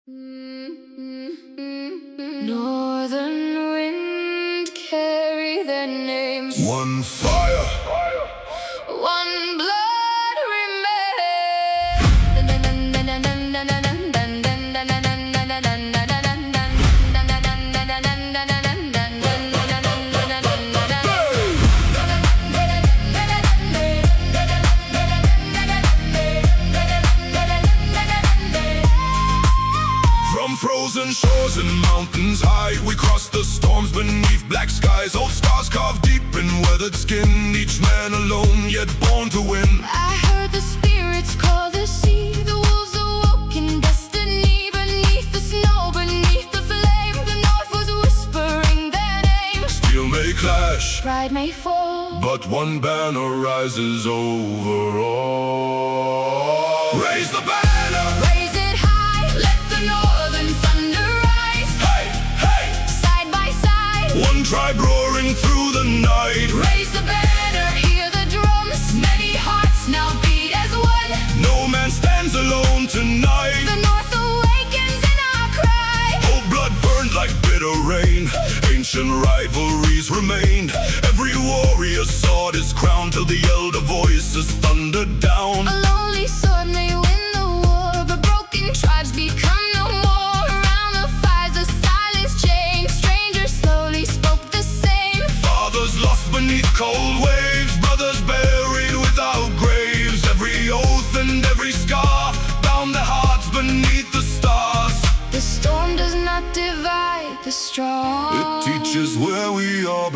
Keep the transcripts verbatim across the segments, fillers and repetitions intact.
Northern wind carry their names. One fire, One blood remains. from frozen shores and mountains high, we cross the storms beneath black skies. Old scars carved deep in weathered skin, each man alone, yet born to win. I heard the spirits call the sea. The wolves awoke in destiny. Beneath the snow, beneath the flame, the north was whispering their names. Steel may clash, Pride may fall, but one banner rises over all. Raise the banner, raise it high, let the northern thunder rise. hey, hey, Side by side, one tribe roaring through the night. raise the banner, hear the drums. Many hearts now beat as one. No man stands alone tonight. The north awakens in our cry. Old blood burned like bitter rain. Ancient rivalries remain. Every warrior's sword is crowned till the elder voices thunder down. A lonely sword may win the war, but broken tribes become no more. Around the fires the silence changed. Strangers slowly spoke the same. Fathers lost beneath cold waves, brothers buried without graves. Every oath and every scar bound their hearts beneath the stars. The storm does not divide the strong. It teaches where we all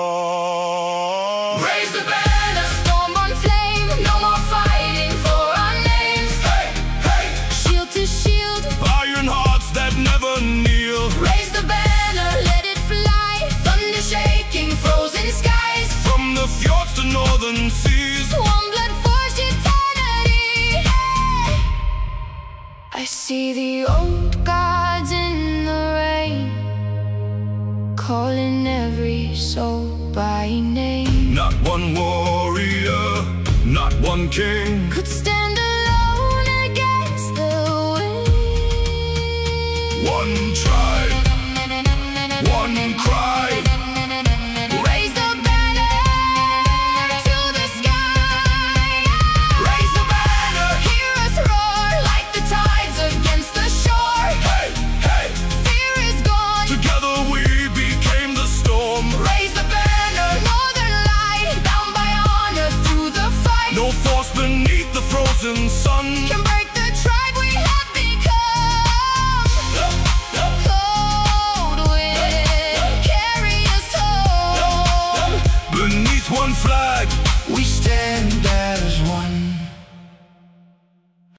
belong. Raise the banner, storm on flame. No more fighting for our names. Hey, hey, Shield to shield, iron hearts that never kneel. raise the banner, let it fly. Thunder shaking frozen skies. From the fjords to northern seas, One blood forged eternity. I see the old gods in the rain, calling every soul by name. not one warrior, not one king. Could stand alone against the wind. One tribe, one cry. Raise the banner to the sky. Raise the banner, Hear us roar like the tides against the shore. hey, hey. Fear is gone. Together we became the storm. Raise the banner, northern light, bound by honor through the fight. No force beneath the frozen sun. Can break the tribe we have become. Cold wind, carry us home. Beneath one flag, We stand.